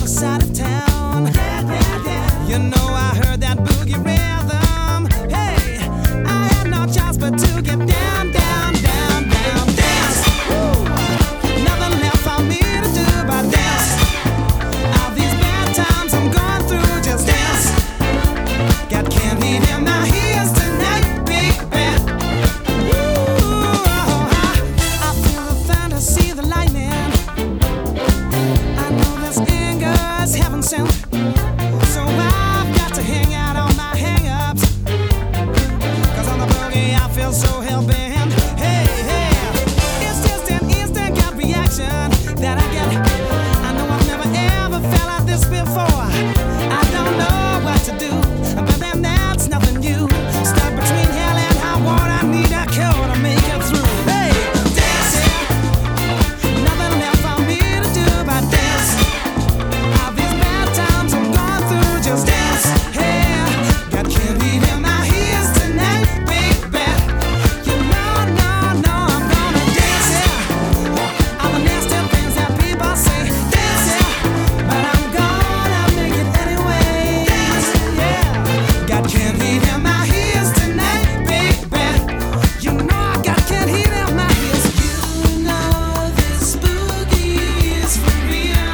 other side of town. You know I heard that boogie rhythm. Hey, I had no choice but to get down, down, down, down, dance. Woo. Nothing left for me to do but dance. All these bad times I'm going through, just dance. Got candy in my ears tonight, baby. Woo. I feel the thunder, see the lightning. I know this anger's heaven sent. So I've got to hang out on my hang-ups. 'Cause on the boogie I feel so hell-bent. Hey, hey, it's just an instant gut reaction that I get. I know I've never ever felt like this before. I don't know what to do, but then that's nothing new. Stuck between hell and high water, I need a cure to make it through. Hey, dance, nothing left for me to do but dance. All these bad times I'm going through, just dance. Hey, got candy in my ears tonight, baby. You know, no, no, I'm gonna dance, yeah. All the nasty things that people say, dance, yeah. But I'm gonna make it anyway. Dance, yeah. Got candy in my ears tonight, baby. You know I got candy in my ears. You know this boogie is for real.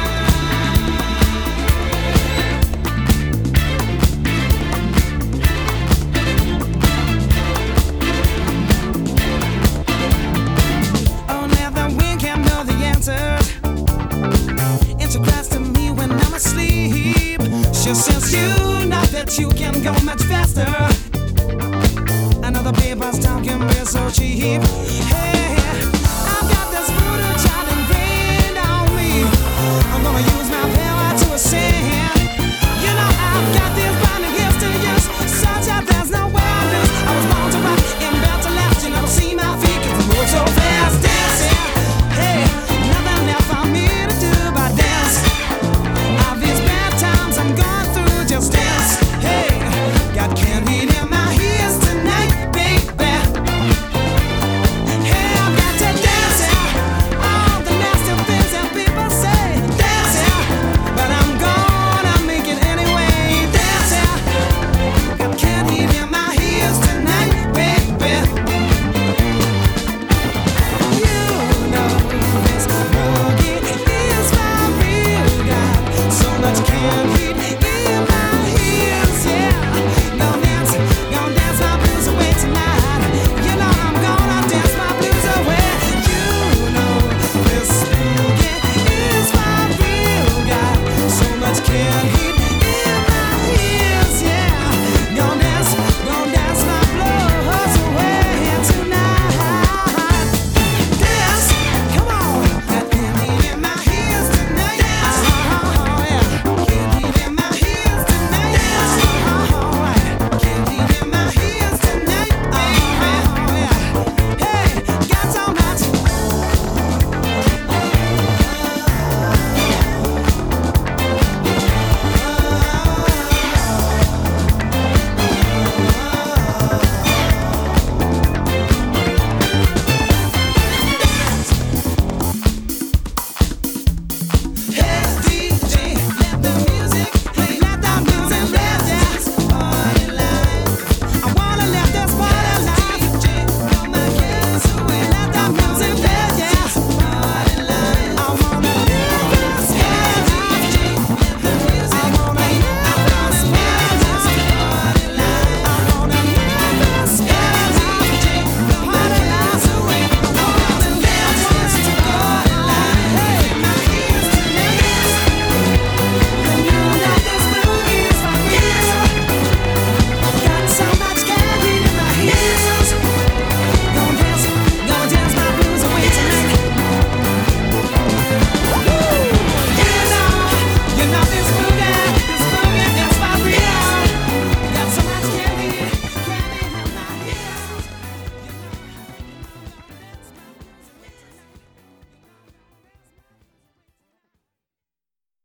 Only the wind can know the answers. It's a cries to me when I'm asleep. She says you know that you can go much faster. Another paper's talking real so cheap. Hey,